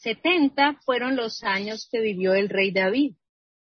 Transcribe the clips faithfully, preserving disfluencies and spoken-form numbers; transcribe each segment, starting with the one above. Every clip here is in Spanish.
Setenta fueron los años que vivió el rey David.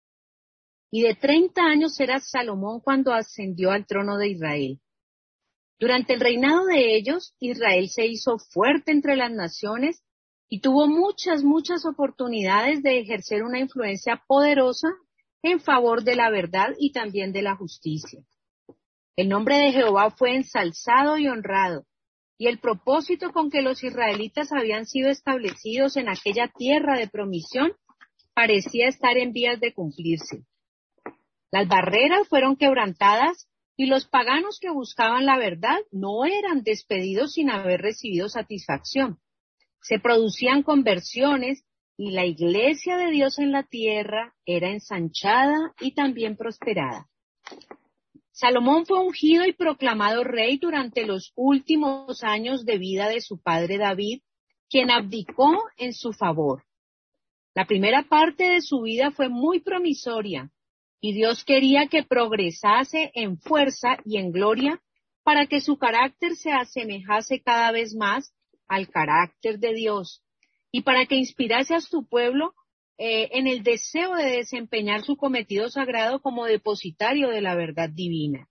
Y de treinta años era Salomón cuando ascendió al trono de Israel. Durante el reinado de ellos, Israel se hizo fuerte entre las naciones y tuvo muchas, muchas oportunidades de ejercer una influencia poderosa en favor de la verdad y también de la justicia. El nombre de Jehová fue ensalzado y honrado, y el propósito con que los israelitas habían sido establecidos en aquella tierra de promisión parecía estar en vías de cumplirse. Las barreras fueron quebrantadas y los paganos que buscaban la verdad no eran despedidos sin haber recibido satisfacción. Se producían conversiones y la iglesia de Dios en la tierra era ensanchada y también prosperada. Salomón fue ungido y proclamado rey durante los últimos años de vida de su padre David, quien abdicó en su favor. La primera parte de su vida fue muy promisoria y Dios quería que progresase en fuerza y en gloria para que su carácter se asemejase cada vez más al carácter de Dios y para que inspirase a su pueblo eh, en el deseo de desempeñar su cometido sagrado como depositario de la verdad divina.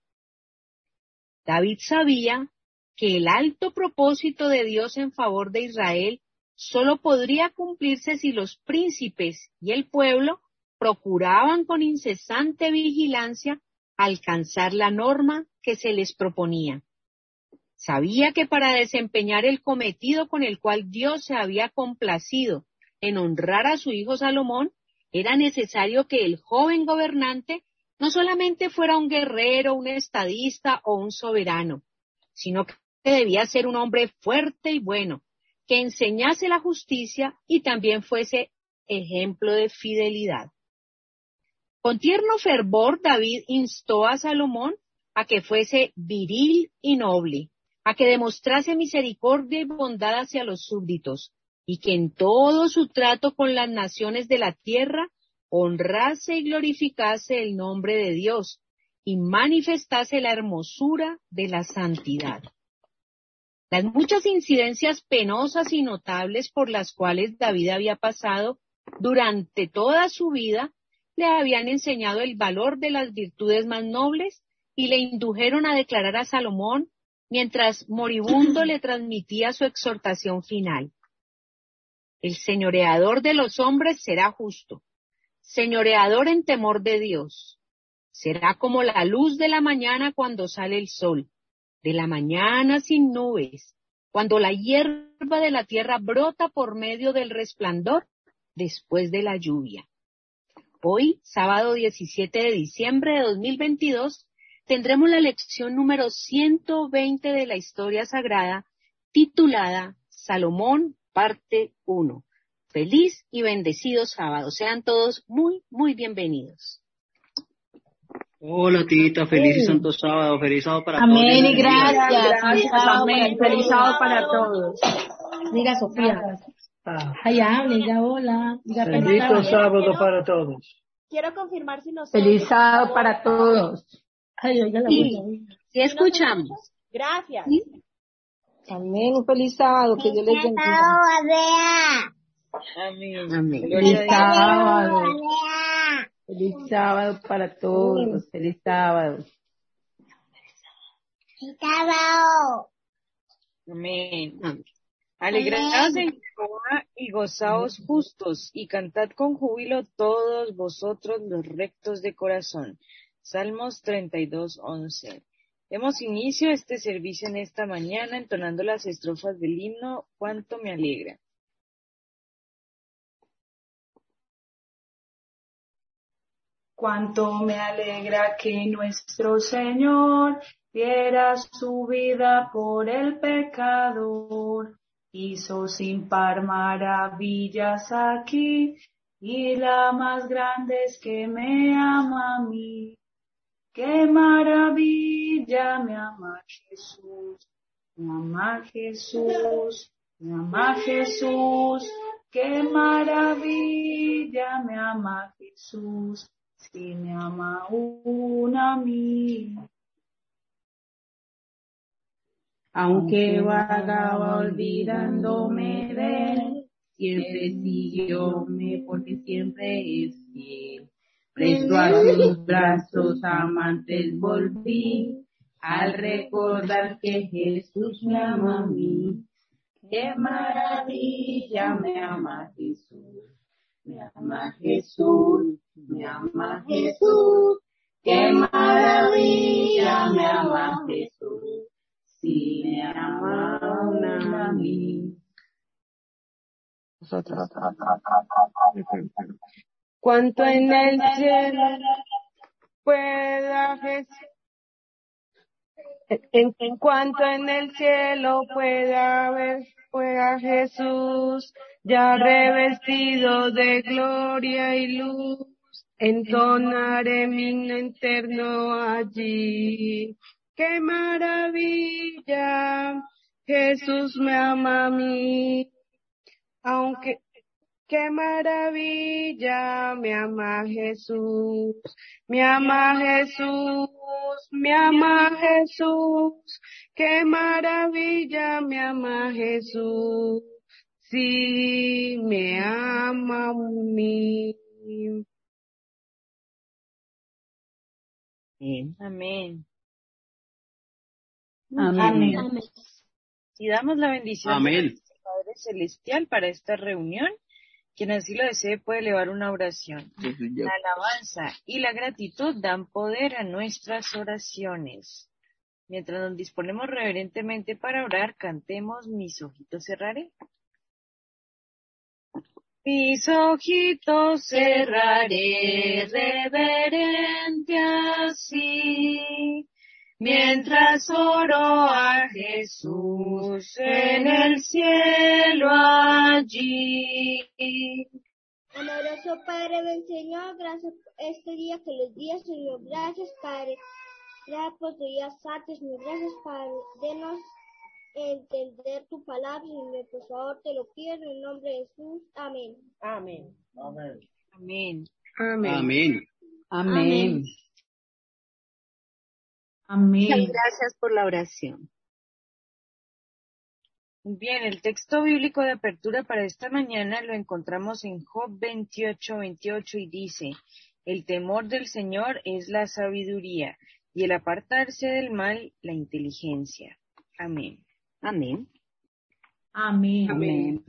David sabía que el alto propósito de Dios en favor de Israel solo podría cumplirse si los príncipes y el pueblo procuraban con incesante vigilancia alcanzar la norma que se les proponía. Sabía que para desempeñar el cometido con el cual Dios se había complacido en honrar a su hijo Salomón, era necesario que el joven gobernante no solamente fuera un guerrero, un estadista o un soberano, sino que debía ser un hombre fuerte y bueno, que enseñase la justicia y también fuese ejemplo de fidelidad. Con tierno fervor, David instó a Salomón a que fuese viril y noble, a que demostrase misericordia y bondad hacia los súbditos, y que en todo su trato con las naciones de la tierra honrase y glorificase el nombre de Dios, y manifestase la hermosura de la santidad. Las muchas incidencias penosas y notables por las cuales David había pasado durante toda su vida le habían enseñado el valor de las virtudes más nobles y le indujeron a declarar a Salomón, mientras moribundo le transmitía su exhortación final: el señoreador de los hombres será justo, señoreador en temor de Dios. Será como la luz de la mañana cuando sale el sol, de la mañana sin nubes, cuando la hierba de la tierra brota por medio del resplandor después de la lluvia. Hoy, sábado diecisiete de diciembre de dos mil veintidós, tendremos la lección número ciento veinte de la historia sagrada, titulada Salomón, parte uno. Feliz y bendecido sábado. Sean todos muy, muy bienvenidos. Hola, tita, feliz y santo sábado, feliz sábado para todos. Amén y gracias. Gracias, amén. Feliz sábado para todos. Diga Sofía. Ay, hable, diga hola. Diga feliz Bendito sábado. sábado para todos. Quiero confirmar si nos Feliz sábado para todos. Ay, oiga la Sí, voz. sí escuchamos. Gracias. ¿Sí? Amén, un feliz sábado, que Dios les bendiga. Amén. Amén. Feliz sábado. Feliz sábado para todos. Feliz sábado. Amén. Amén. Alegraos en Jehová y gozaos justos, y cantad con júbilo todos vosotros los rectos de corazón. Salmos treinta y dos, once. Demos inicio a este servicio en esta mañana entonando las estrofas del himno Cuánto me alegra. Cuánto me alegra que nuestro Señor diera su vida por el pecador. Hizo sin par maravillas aquí, y la más grande es que me ama a mí. ¡Qué maravilla! Me ama Jesús, me ama Jesús, me ama Jesús. ¡Qué maravilla! Me ama Jesús, si me ama aún a mí. Aunque vagaba olvidándome de él, siempre siguióme, porque siempre es fiel. Presto a sus brazos amantes volví, al recordar que Jesús me ama a mí. ¡Qué maravilla! Me ama Jesús, me ama Jesús, me ama Jesús. ¡Qué maravilla! Me ama Jesús, sí me ama a mí. Nosotros. Cuanto en el cielo pueda Jesús, en, en cuanto en el cielo pueda ver, pueda Jesús, ya revestido de gloria y luz, entonaré mi himno eterno allí. ¡Qué maravilla! Jesús me ama a mí, aunque ¡qué maravilla! Me ama Jesús, me ama Jesús, me ama Jesús. ¡Qué maravilla! Me ama Jesús, sí, me ama a mí. Amén. Amén. Amén. Y damos la bendición Amén. de nuestro Padre Celestial para esta reunión. Quien así lo desee puede elevar una oración. La alabanza y la gratitud dan poder a nuestras oraciones. Mientras nos disponemos reverentemente para orar, cantemos Mis ojitos cerraré. Mis ojitos cerraré reverente así, mientras oro a Jesús en el cielo allí. Amoroso Padre del Señor, gracias por este día que los días, Señor. Gracias, Padre. Gracias por tu día santo, Señor. Gracias, Padre. Denos entender tu palabra, Señor. Por favor, te lo pido en el nombre de Jesús. Amén. Amén. Amén. Amén. Amén. Amén. Amén. Muchas gracias por la oración. Bien, el texto bíblico de apertura para esta mañana lo encontramos en Job veintiocho, veintiocho y dice: el temor del Señor es la sabiduría y el apartarse del mal la inteligencia. Amén. Amén. Amén. Amén.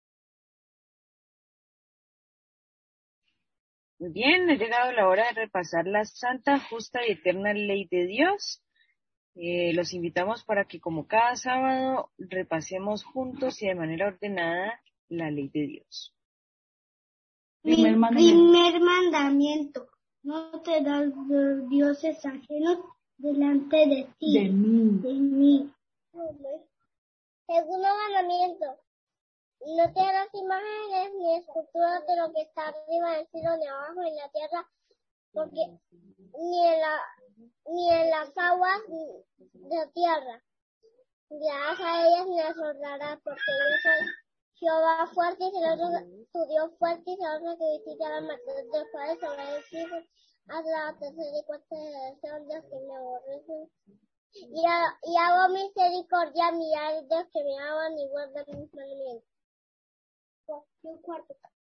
Muy bien, ha llegado la hora de repasar la santa, justa y eterna ley de Dios. Eh, los invitamos para que, como cada sábado, repasemos juntos y de manera ordenada la ley de Dios. Primer Primer mandamiento. mandamiento. Primer mandamiento. No te das dioses ajenos delante de ti. De mí. De mí. Segundo mandamiento. No te harás imágenes ni esculturas de lo que está arriba del cielo, ni abajo en la tierra, porque ni en, la, ni en las aguas de la tierra. Dirás a ellas ni las honrarás, porque yo soy Jehová fuerte y celoso, tu Dios fuerte y celoso, que visita las maldades de los padres sobre los hijos, hasta la tercera y cuarta generación de los que me aborrecen. Y, a, y hago misericordia a millares de los que me aman y guardan mis mandamientos. Un cuarto.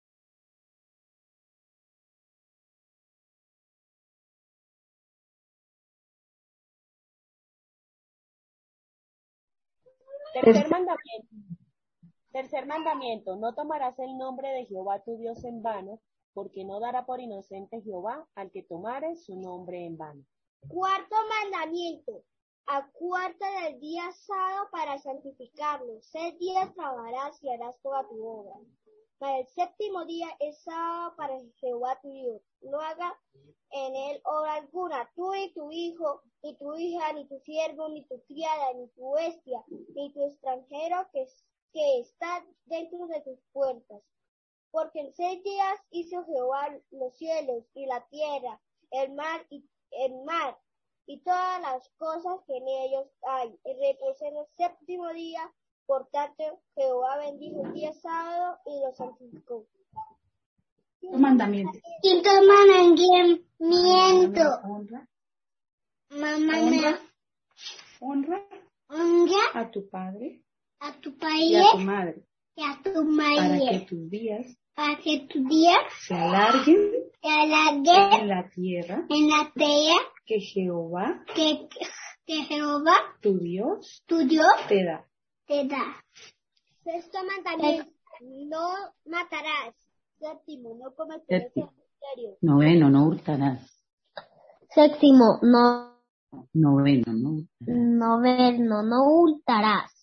Tercer mandamiento. Tercer mandamiento. No tomarás el nombre de Jehová tu Dios en vano, porque no dará por inocente Jehová al que tomare su nombre en vano. Cuarto mandamiento. Acuérdate del día sábado para santificarlo. Seis días trabajarás y harás toda tu obra. Para el séptimo día es sábado para Jehová tu Dios. No hagas en él obra alguna, tú ni tu hijo, ni tu hija, ni tu siervo, ni tu criada, ni tu bestia, ni tu extranjero que, que está dentro de tus puertas. Porque en seis días hizo Jehová los cielos y la tierra, el mar y el mar, y todas las cosas que en ellos hay. Y reposó en el séptimo día. Por tanto, Jehová bendijo el día sábado y lo santificó. Quinto mandamiento. Quinto mandamiento. Honra. Mamá, Honra. Honra honra a tu padre a tu y padre a tu madre. y a tu para marido, que tus días para que tus días se alarguen se alarguen en la tierra en la tierra que Jehová, que, que Jehová, tu Dios, tu Dios, te da. te da. Sexto mandamiento, no matarás. Séptimo, no cometerás Séptimo. adulterio. Noveno, no hurtarás. Séptimo, no, Noveno, no hurtarás. noveno, no hurtarás.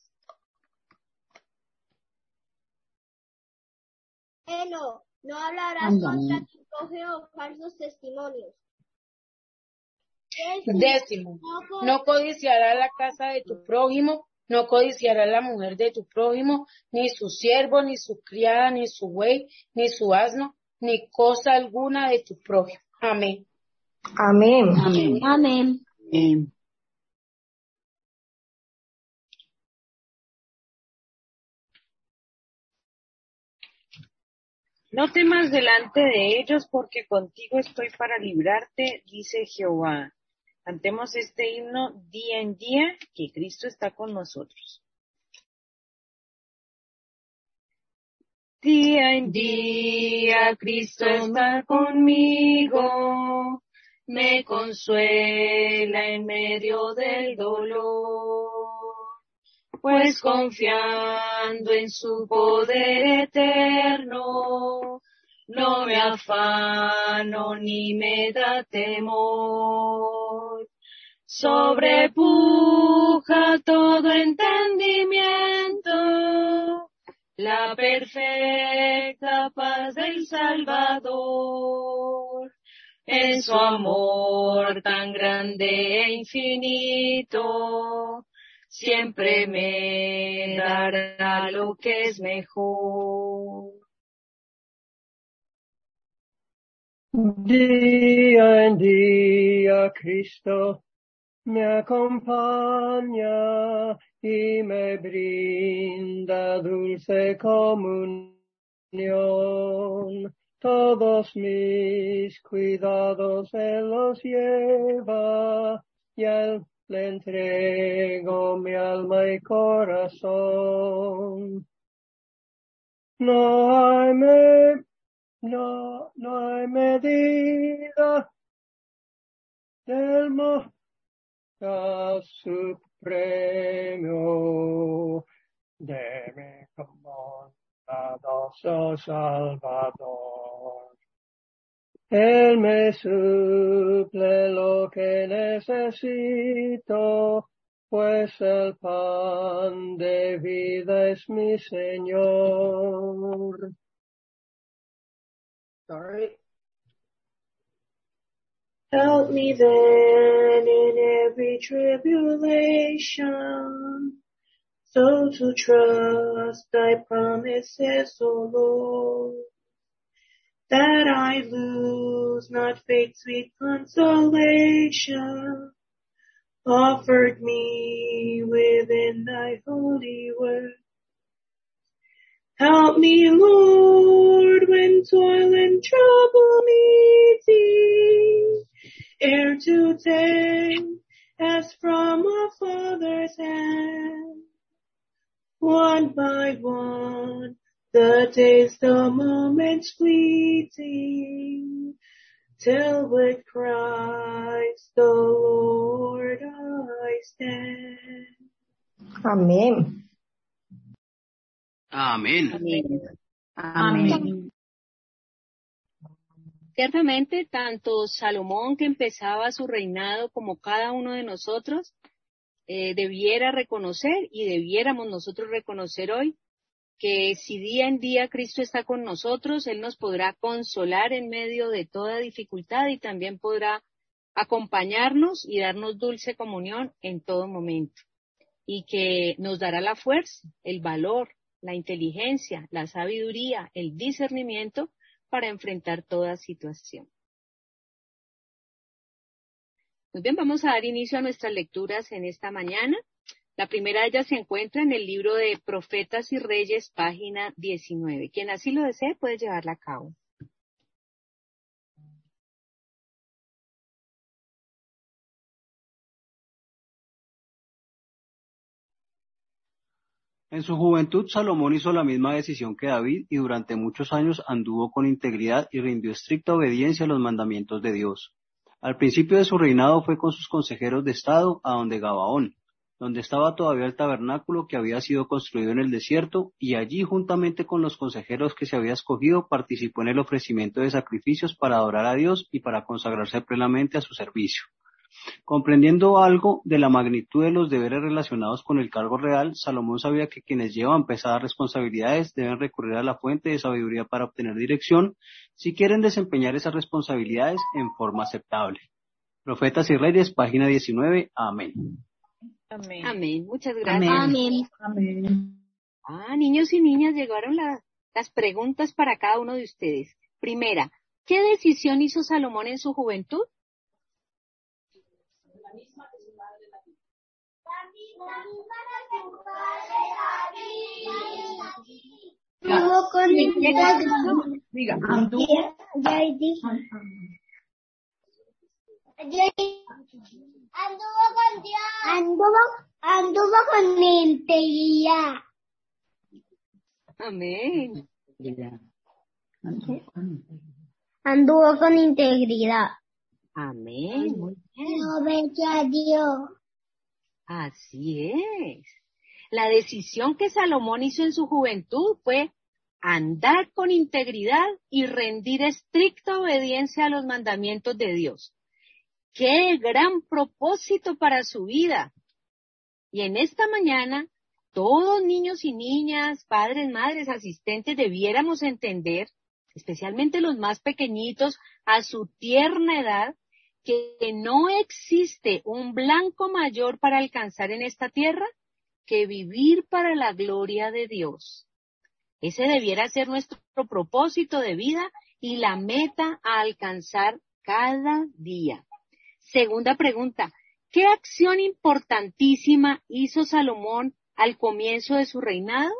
Eno, no hablarás Anda, contra no. tu prójimo falsos testimonios. Décimo, no co- no codiciarás la casa de tu prójimo, no codiciarás la mujer de tu prójimo, ni su siervo, ni su criada, ni su buey, ni su asno, ni cosa alguna de tu prójimo. Amén. Amén. Amén. Amén. Amén. No temas delante de ellos, porque contigo estoy para librarte, dice Jehová. Cantemos este himno día en día, que Cristo está con nosotros. Día en día Cristo está conmigo, me consuela en medio del dolor, pues confiando en su poder eterno, no me afano ni me da temor. Sobrepuja todo entendimiento la perfecta paz del Salvador. En su amor tan grande e infinito, siempre me dará lo que es mejor. Día en día Cristo me acompaña y me brinda dulce comunión. Todos mis cuidados Él los lleva y a Él le entrego mi alma y corazón. No hay me, no, no hay medida del amor supremo de mi bondadoso Salvador. Él me suple lo que necesito, pues el pan de vida es mi Señor. Sorry. Help me then in every tribulation, so to trust thy promises, O Lord, that I lose not faith's sweet consolation, offered me within thy holy word. Help me, Lord, when toil and trouble meet thee, ere to take, as from a father's hand, one by one, the days, the moments fleeting, till with Christ the Lord I stand. Amén. Amén. Amén. Amén. Ciertamente, tanto Salomón, que empezaba su reinado, como cada uno de nosotros, eh, debiera reconocer y debiéramos nosotros reconocer hoy que si día en día Cristo está con nosotros, Él nos podrá consolar en medio de toda dificultad y también podrá acompañarnos y darnos dulce comunión en todo momento. Y que nos dará la fuerza, el valor, la inteligencia, la sabiduría, el discernimiento para enfrentar toda situación. Muy bien, vamos a dar inicio a nuestras lecturas en esta mañana. La primera de ellas se encuentra en el libro de Profetas y Reyes, página diecinueve. Quien así lo desee puede llevarla a cabo. En su juventud, Salomón hizo la misma decisión que David y durante muchos años anduvo con integridad y rindió estricta obediencia a los mandamientos de Dios. Al principio de su reinado fue con sus consejeros de estado a donde Gabaón, donde estaba todavía el tabernáculo que había sido construido en el desierto, y allí juntamente con los consejeros que se había escogido participó en el ofrecimiento de sacrificios para adorar a Dios y para consagrarse plenamente a su servicio. Comprendiendo algo de la magnitud de los deberes relacionados con el cargo real, Salomón sabía que quienes llevan pesadas responsabilidades deben recurrir a la fuente de sabiduría para obtener dirección si quieren desempeñar esas responsabilidades en forma aceptable. Profetas y Reyes, página diecinueve. Amén. Amén. Amén. Muchas gracias. Amén. Amén. Ah, niños y niñas, llegaron la- las preguntas para cada uno de ustedes. Primera, ¿qué decisión hizo Salomón en su juventud? Anduvo con Diga, anduvo. Ya dije. Ya dije. Anduvo con Dios. Anduvo, anduvo con integridad. Amén. Anduvo con integridad. Amén. Muy bien. Obedeció a Dios. Así es. La decisión que Salomón hizo en su juventud fue andar con integridad y rendir estricta obediencia a los mandamientos de Dios. ¡Qué gran propósito para su vida! Y en esta mañana, todos niños y niñas, padres, madres, asistentes, debiéramos entender, especialmente los más pequeñitos, a su tierna edad, que no existe un blanco mayor para alcanzar en esta tierra que vivir para la gloria de Dios. Ese debiera ser nuestro propósito de vida y la meta a alcanzar cada día. Segunda pregunta, ¿qué acción importantísima hizo Salomón al comienzo de su reinado?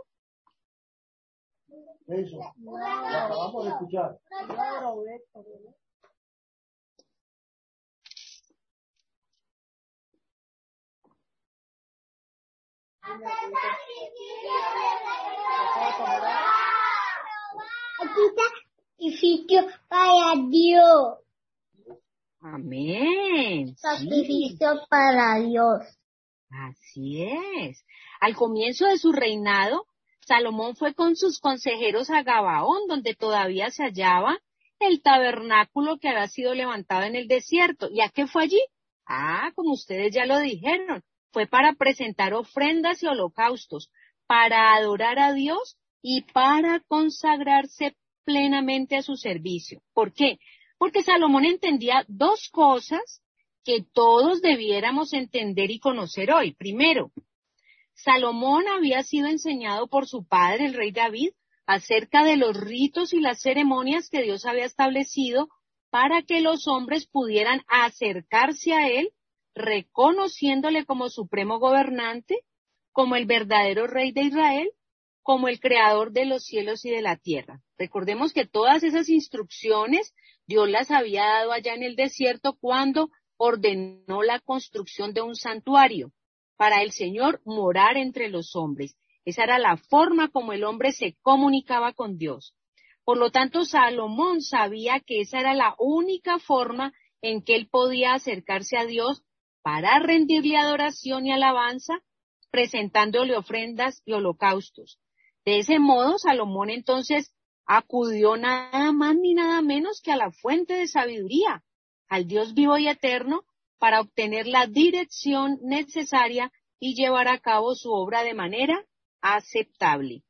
Eso. Vamos a escuchar. Sacrificio para Dios. Amén. Sacrificio sí. Para Dios. Así es. Al comienzo de su reinado, Salomón fue con sus consejeros a Gabaón, donde todavía se hallaba el tabernáculo que había sido levantado en el desierto. ¿Y a qué fue allí? Ah, como ustedes ya lo dijeron, fue para presentar ofrendas y holocaustos, para adorar a Dios y para consagrarse plenamente a su servicio. ¿Por qué? Porque Salomón entendía dos cosas que todos debiéramos entender y conocer hoy. Primero, Salomón había sido enseñado por su padre, el rey David, acerca de los ritos y las ceremonias que Dios había establecido para que los hombres pudieran acercarse a él, reconociéndole como supremo gobernante, como el verdadero rey de Israel, como el creador de los cielos y de la tierra. Recordemos que todas esas instrucciones Dios las había dado allá en el desierto cuando ordenó la construcción de un santuario para el Señor morar entre los hombres. Esa era la forma como el hombre se comunicaba con Dios. Por lo tanto, Salomón sabía que esa era la única forma en que él podía acercarse a Dios para rendirle adoración y alabanza, presentándole ofrendas y holocaustos. De ese modo, Salomón entonces acudió nada más ni nada menos que a la fuente de sabiduría, al Dios vivo y eterno, para obtener la dirección necesaria y llevar a cabo su obra de manera aceptable.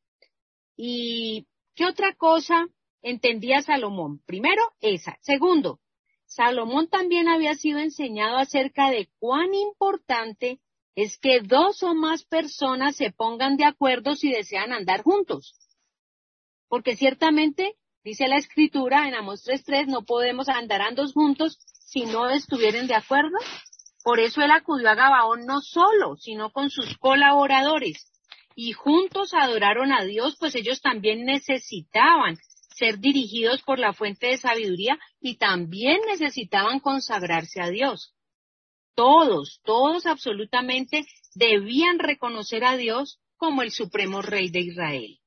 ¿Y qué otra cosa entendía Salomón? Primero, esa. Segundo, Salomón también había sido enseñado acerca de cuán importante es que dos o más personas se pongan de acuerdo si desean andar juntos. Porque ciertamente, dice la Escritura en Amós tres tres, no podemos andar ambos juntos si no estuvieran de acuerdo. Por eso él acudió a Gabaón no solo, sino con sus colaboradores. Y juntos adoraron a Dios, pues ellos también necesitaban ser dirigidos por la fuente de sabiduría y también necesitaban consagrarse a Dios. Todos, todos absolutamente debían reconocer a Dios como el supremo rey de Israel.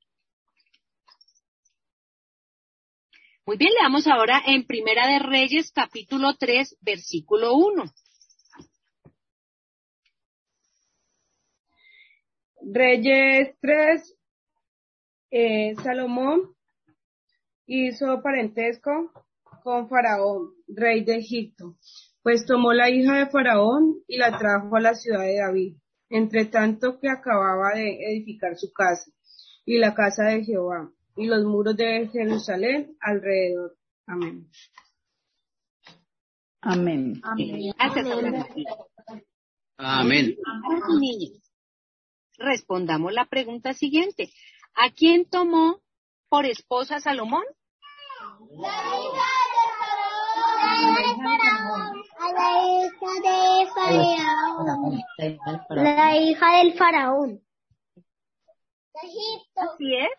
Muy bien, leamos ahora en Primera de Reyes, capítulo tres, versículo uno. Reyes tres, eh, Salomón hizo parentesco con Faraón, rey de Egipto, pues tomó la hija de Faraón y la trajo a la ciudad de David, entre tanto que acababa de edificar su casa y la casa de Jehová y los muros de Jerusalén alrededor. Amén. Amén. Amén. Gracias, Abraham. Amén. Niños, respondamos la pregunta siguiente. ¿A quién tomó por esposa Salomón? La hija de Faraón. A la hija de Faraón. La hija del Faraón. Egipto. Así es.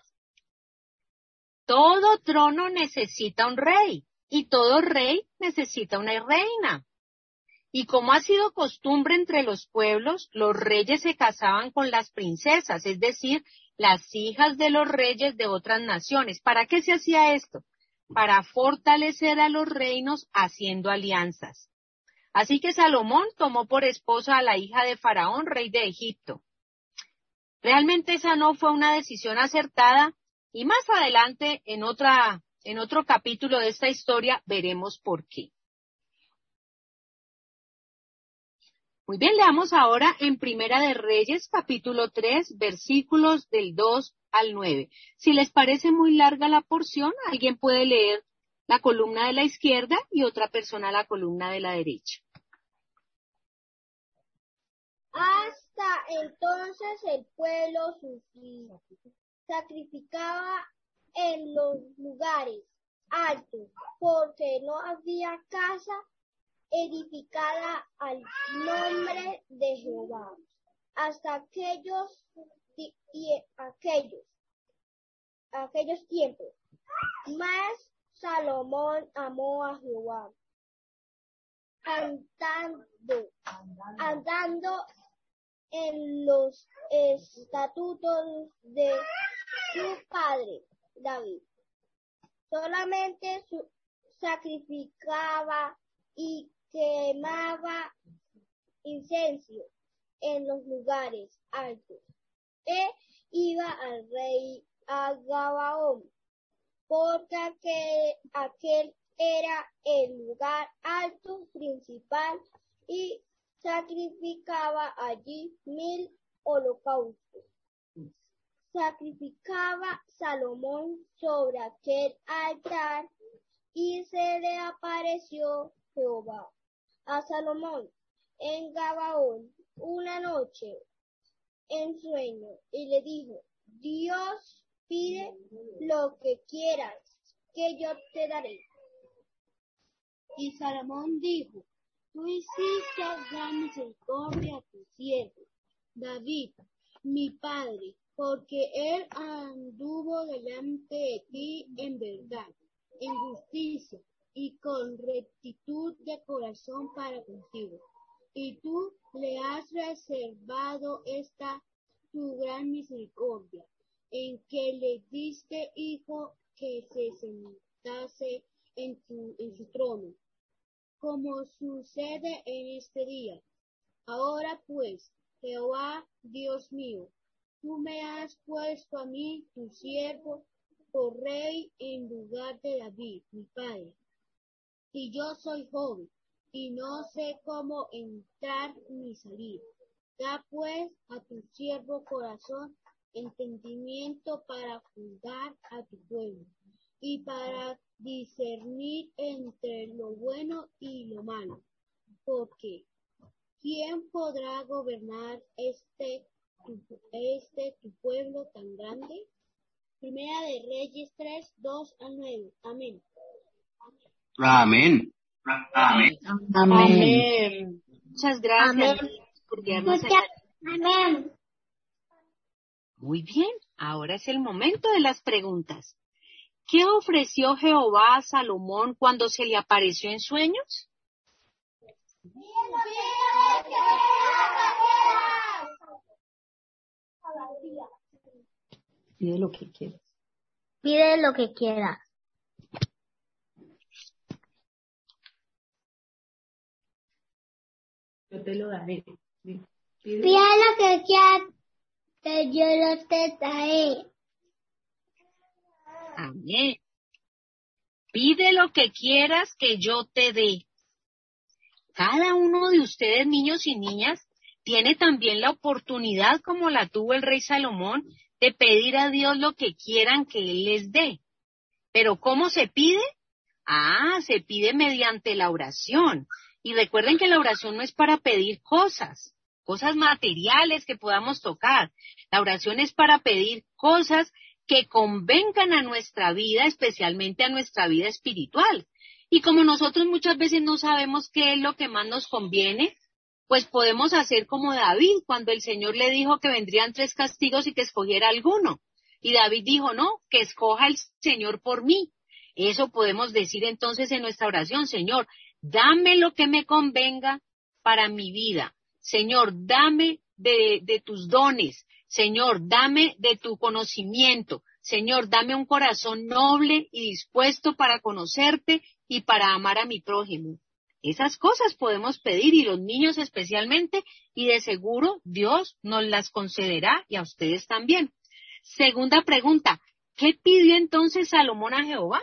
Todo trono necesita un rey y todo rey necesita una reina. Y como ha sido costumbre entre los pueblos, los reyes se casaban con las princesas, es decir, las hijas de los reyes de otras naciones. ¿Para qué se hacía esto? Para fortalecer a los reinos haciendo alianzas. Así que Salomón tomó por esposa a la hija de Faraón, rey de Egipto. Realmente esa no fue una decisión acertada y más adelante en otra, en otro capítulo de esta historia veremos por qué. Muy bien, leamos ahora en Primera de Reyes, capítulo tres, versículos del dos al nueve. Si les parece muy larga la porción, alguien puede leer la columna de la izquierda y otra persona la columna de la derecha. Hasta entonces el pueblo sufría, sacrificaba en los lugares altos, porque no había casa edificada al nombre de Jehová, hasta aquellos y aquellos, aquellos tiempos. Mas Salomón amó a Jehová, andando, andando en los estatutos de su padre David. Solamente su, sacrificaba y quemaba incenso en los lugares altos. E iba al rey a Gabaón, porque aquel, aquel era el lugar alto principal, y sacrificaba allí mil holocaustos. Sacrificaba Salomón sobre aquel altar, y se le apareció Jehová a Salomón en Gabaón una noche en sueño, y le dijo: Dios, pide lo que quieras, que yo te daré. Y Salomón dijo: Tú hiciste gran misericordia a tu siervo David, mi padre, porque él anduvo delante de ti en verdad, en justicia y con rectitud de corazón para contigo. Y tú le has reservado esta tu gran misericordia, en que le diste hijo que se sentase en, tu, en su trono, como sucede en este día. Ahora pues, Jehová, Dios mío, tú me has puesto a mí, tu siervo, por rey en lugar de David, mi padre. Y yo soy joven, y no sé cómo entrar ni salir. Da pues a tu siervo corazón entendimiento para juzgar a tu pueblo, y para discernir entre lo bueno y lo malo. Porque ¿quién podrá gobernar este tu, este tu pueblo tan grande? Primera de Reyes tres, dos al nueve. Amén. Amén. Amén. Amén. Muchas gracias. Amén. Por guiarnos en la- Amén. Muy bien, ahora es el momento de las preguntas. ¿Qué ofreció Jehová a Salomón cuando se le apareció en sueños? Pide lo que quieras. Pide lo que quieras. Yo te lo daré. Pide, Pide lo que quieras, que yo lo te daré. Amén. Pide lo que quieras que yo te dé. Cada uno de ustedes, niños y niñas, tiene también la oportunidad, como la tuvo el rey Salomón, de pedir a Dios lo que quieran que Él les dé. ¿Pero cómo se pide? Ah, se pide mediante la oración. Y recuerden que la oración no es para pedir cosas, cosas materiales que podamos tocar. La oración es para pedir cosas que convengan a nuestra vida, especialmente a nuestra vida espiritual. Y como nosotros muchas veces no sabemos qué es lo que más nos conviene, pues podemos hacer como David, cuando el Señor le dijo que vendrían tres castigos y que escogiera alguno. Y David dijo, no, que escoja el Señor por mí. Eso podemos decir entonces en nuestra oración: Señor, dame lo que me convenga para mi vida. Señor, dame de, de tus dones. Señor, dame de tu conocimiento. Señor, dame un corazón noble y dispuesto para conocerte y para amar a mi prójimo. Esas cosas podemos pedir, y los niños especialmente, y de seguro Dios nos las concederá, y a ustedes también. Segunda pregunta, ¿qué pidió entonces Salomón a Jehová?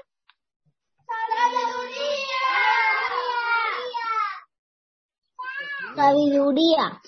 Sabiduría. Sabiduría.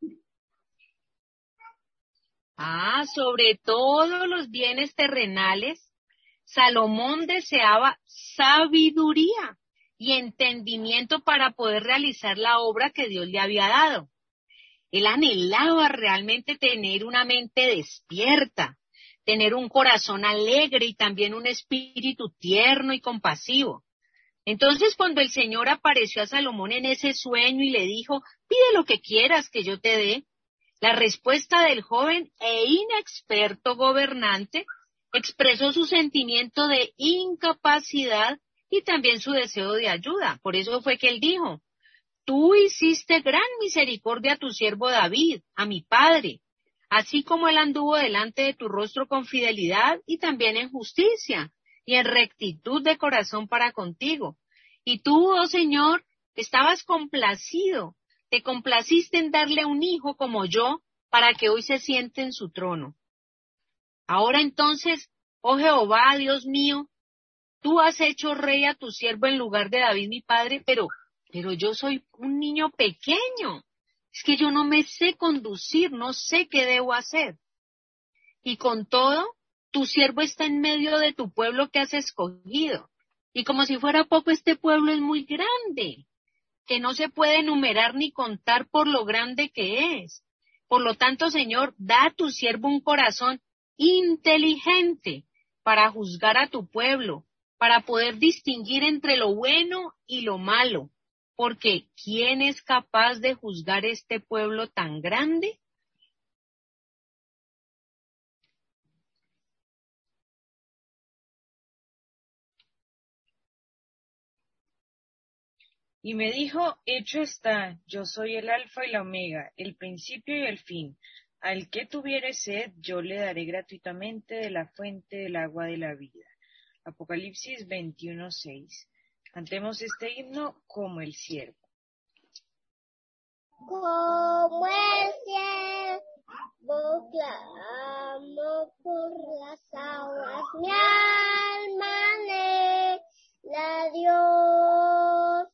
Ah, sobre todos los bienes terrenales, Salomón deseaba sabiduría y entendimiento para poder realizar la obra que Dios le había dado. Él anhelaba realmente tener una mente despierta, tener un corazón alegre y también un espíritu tierno y compasivo. Entonces, cuando el Señor apareció a Salomón en ese sueño y le dijo, pide lo que quieras que yo te dé, la respuesta del joven e inexperto gobernante expresó su sentimiento de incapacidad y también su deseo de ayuda. Por eso fue que él dijo, tú hiciste gran misericordia a tu siervo David, a mi padre, así como él anduvo delante de tu rostro con fidelidad y también en justicia y en rectitud de corazón para contigo. Y tú, oh Señor, estabas complacido, te complaciste en darle un hijo como yo para que hoy se siente en su trono. Ahora entonces, oh Jehová, Dios mío, tú has hecho rey a tu siervo en lugar de David mi padre, pero, pero yo soy un niño pequeño. Es que yo no me sé conducir, no sé qué debo hacer. Y con todo, tu siervo está en medio de tu pueblo que has escogido. Y como si fuera poco, este pueblo es muy grande, que no se puede enumerar ni contar por lo grande que es. Por lo tanto, Señor, da a tu siervo un corazón inteligente para juzgar a tu pueblo, para poder distinguir entre lo bueno y lo malo, porque ¿quién es capaz de juzgar este pueblo tan grande? Y me dijo, hecho está, yo soy el alfa y la omega, el principio y el fin. Al que tuviere sed, yo le daré gratuitamente de la fuente del agua de la vida. Apocalipsis veintiuno seis. Cantemos este himno como el siervo. Como el siervo clamo por las aguas, mi alma anhela a Dios.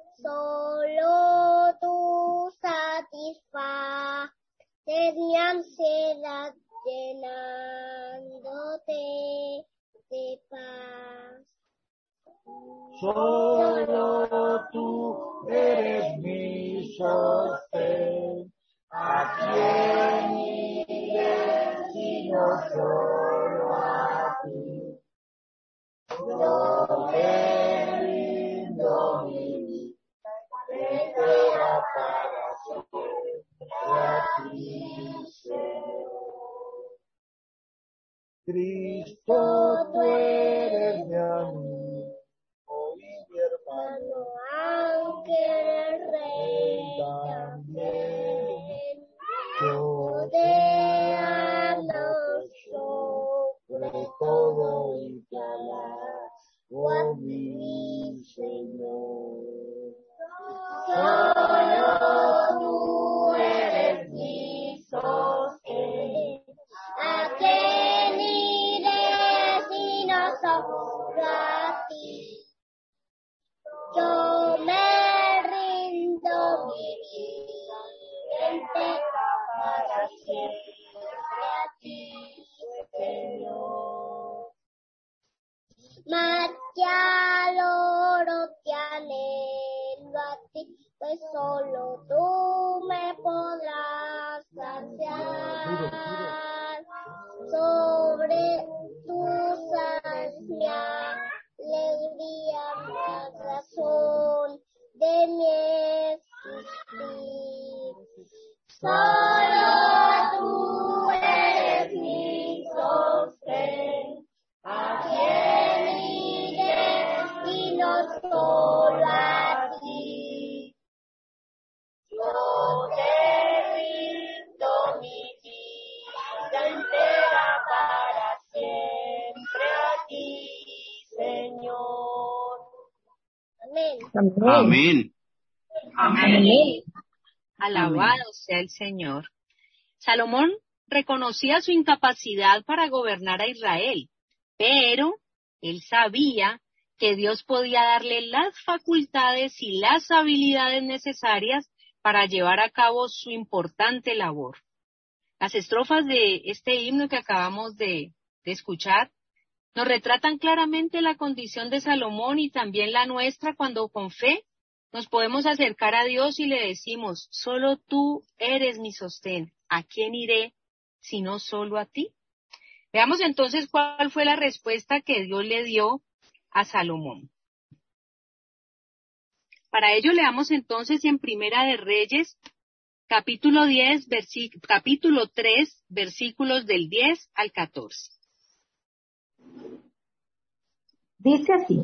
Solo tú satisfaces mi ansiedad, llenándote de paz. Solo tú eres mi sostén, ¿a quién iré sino solo a ti? Yo te rindo mi vida, entera para siempre a ti, Señor. Cristo, tú eres mi amigo y mi hermano, aunque el rey también, yo te oh mi Señor. Solo tú eres mi sostén. ¿A quién iré si no solo a ti? Yo me rindo mi vida entera para siempre a ti, Señor. Más te adoro, te anhelo a ti, pues solo tú me podrás saciar. Sobre tus alas mi alegría, mi razón de mi existir. Solo tú eres mi sostén. ¿A quién iré si no solo a ti? Yo te rindo mi vida entera para siempre a ti, Señor. Amén. Amén. Amén. Amén. Alabado sea el Señor. Salomón reconocía su incapacidad para gobernar a Israel, pero él sabía que Dios podía darle las facultades y las habilidades necesarias para llevar a cabo su importante labor. Las estrofas de este himno que acabamos de, de escuchar nos retratan claramente la condición de Salomón y también la nuestra cuando con fe nos podemos acercar a Dios y le decimos, solo tú eres mi sostén, ¿a quién iré sino solo a ti? Veamos entonces cuál fue la respuesta que Dios le dio a Salomón. Para ello leamos entonces en Primera de Reyes, capítulo diez, versículo, capítulo tres, versículos del diez al catorce. Dice así: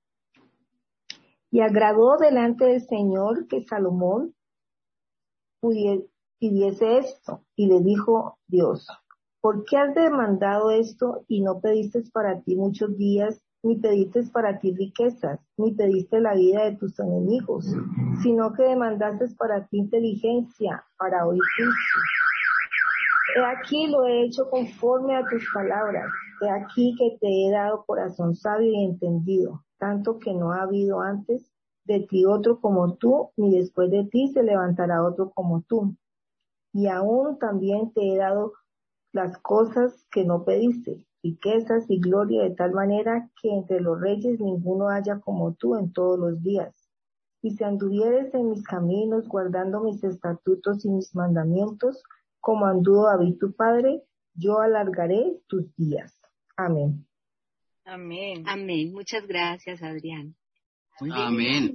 y agradó delante del Señor que Salomón pudiese, pidiese esto, y le dijo Dios: ¿por qué has demandado esto y no pediste para ti muchos días, ni pediste para ti riquezas, ni pediste la vida de tus enemigos, sino que demandaste para ti inteligencia para oír juicio? He aquí lo he hecho conforme a tus palabras. He aquí que te he dado corazón sabio y entendido, tanto que no ha habido antes de ti otro como tú, ni después de ti se levantará otro como tú. Y aún también te he dado las cosas que no pediste, riquezas y gloria, de tal manera que entre los reyes ninguno haya como tú en todos los días. Y si anduvieres en mis caminos, guardando mis estatutos y mis mandamientos, como anduvo David tu padre, yo alargaré tus días. Amén. Amén. Amén. Muchas gracias, Adrián. Amén.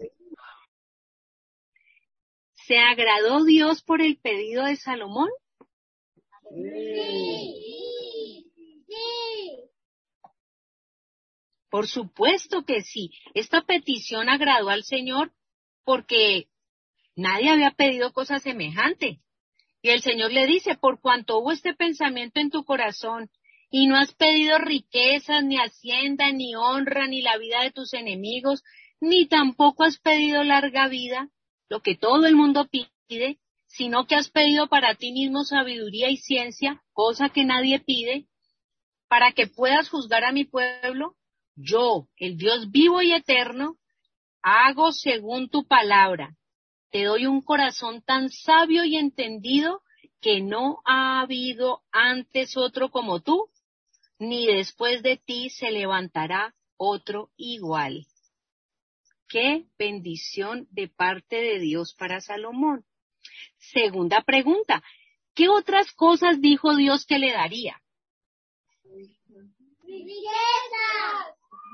¿Se agradó Dios por el pedido de Salomón? Sí. Sí. Por supuesto que sí. Esta petición agradó al Señor porque nadie había pedido cosa semejante. Y el Señor le dice, por cuanto hubo este pensamiento en tu corazón y no has pedido riquezas, ni hacienda, ni honra, ni la vida de tus enemigos, ni tampoco has pedido larga vida, lo que todo el mundo pide, sino que has pedido para ti mismo sabiduría y ciencia, cosa que nadie pide, para que puedas juzgar a mi pueblo, yo, el Dios vivo y eterno, hago según tu palabra. Te doy un corazón tan sabio y entendido que no ha habido antes otro como tú, ni después de ti se levantará otro igual. ¡Qué bendición de parte de Dios para Salomón! Segunda pregunta, ¿qué otras cosas dijo Dios que le daría? Riquezas.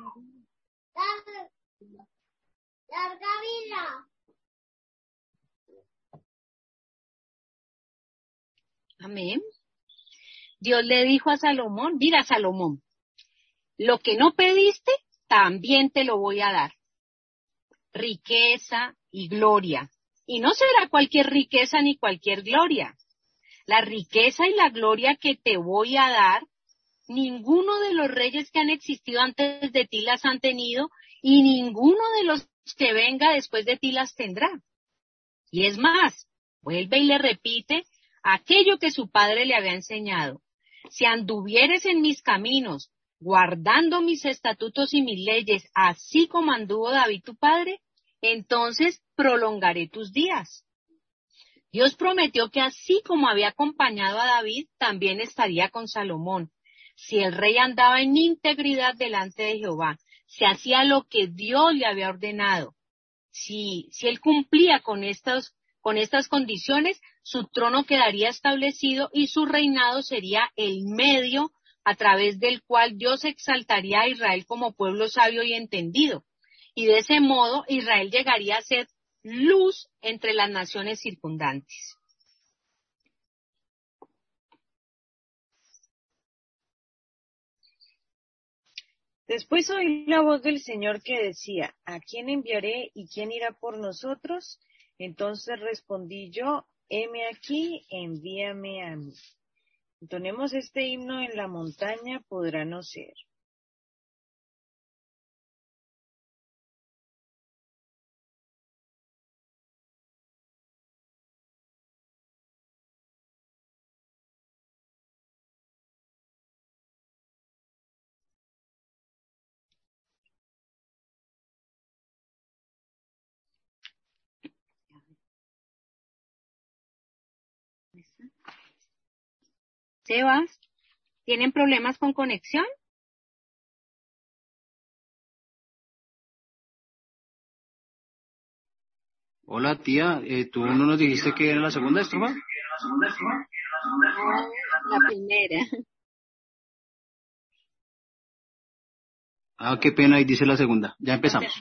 Larga vida. Amén. Dios le dijo a Salomón, mira Salomón, lo que no pediste, también te lo voy a dar. Riqueza y gloria. Y no será cualquier riqueza ni cualquier gloria. La riqueza y la gloria que te voy a dar ninguno de los reyes que han existido antes de ti las han tenido, y ninguno de los que venga después de ti las tendrá. Y es más, vuelve y le repite aquello que su padre le había enseñado. Si anduvieres en mis caminos, guardando mis estatutos y mis leyes, así como anduvo David tu padre, entonces prolongaré tus días. Dios prometió que así como había acompañado a David, también estaría con Salomón. Si el rey andaba en integridad delante de Jehová, si hacía lo que Dios le había ordenado, si, si él cumplía con estas, con estas condiciones, su trono quedaría establecido y su reinado sería el medio a través del cual Dios exaltaría a Israel como pueblo sabio y entendido. Y de ese modo Israel llegaría a ser luz entre las naciones circundantes. Después oí la voz del Señor que decía, ¿a quién enviaré y quién irá por nosotros? Entonces respondí yo, heme aquí, envíame a mí. Entonemos este himno en la montaña, podrá no ser. Sebas, ¿tienen problemas con conexión? Hola tía, eh, ¿tú no nos dijiste que era la segunda estrofa? No, la primera. Ah, qué pena, ahí dice la segunda. Ya empezamos.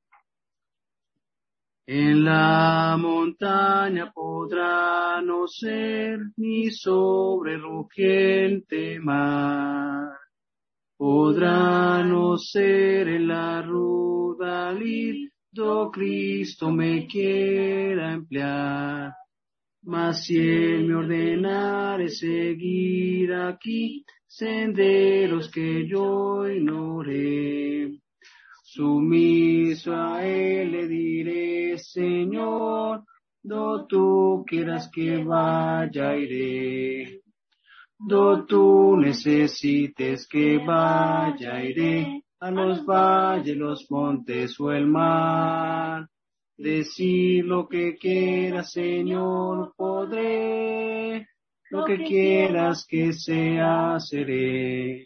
En la montaña podrá no ser ni sobre rugiente mar. Podrá no ser en la ruda lid, do Cristo me quiera emplear. Mas si él me ordenare seguir aquí senderos que yo ignoré, sumiso a él le diré, Señor, do tú quieras que vaya, iré. Do tú necesites que vaya, iré a los valles, los montes o el mar. Decir lo que quieras, Señor, podré. Lo que quieras que sea, seré.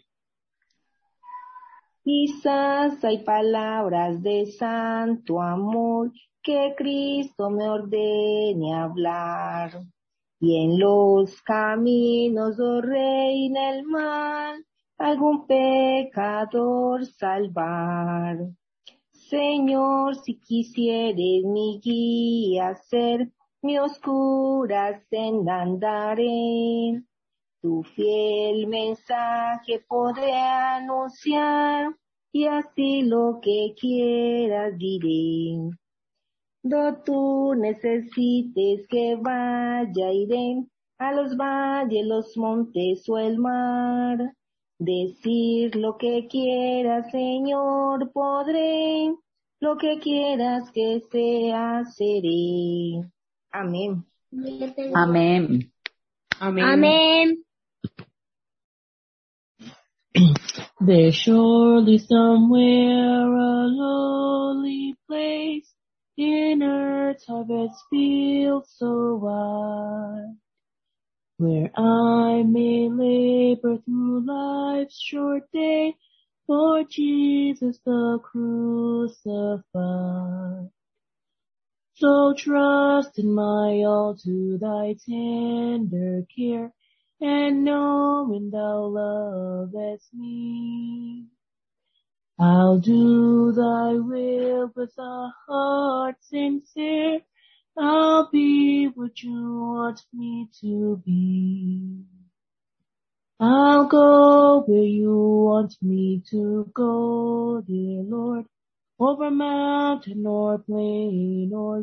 Quizás hay palabras de santo amor que Cristo me ordene hablar. Y en los caminos, oh reina el mal, algún pecador salvar. Señor, si quisieres mi guía ser, mi oscura senda andaré. Tu fiel mensaje podré anunciar, y así lo que quieras diré. Do tú necesites que vaya, iré a los valles, los montes o el mar. Decir lo que quieras, Señor, podré. Lo que quieras que sea, seré. Amén. Amén. Amén. Amén. There's surely somewhere a lowly place in earth's harvest field so wide, where I may labor through life's short day for Jesus the crucified. So trust in my all to thy tender care, and knowing thou lovest me, I'll do thy will with a heart sincere. I'll be what you want me to be. I'll go where you want me to go, dear Lord, over mountain or plain or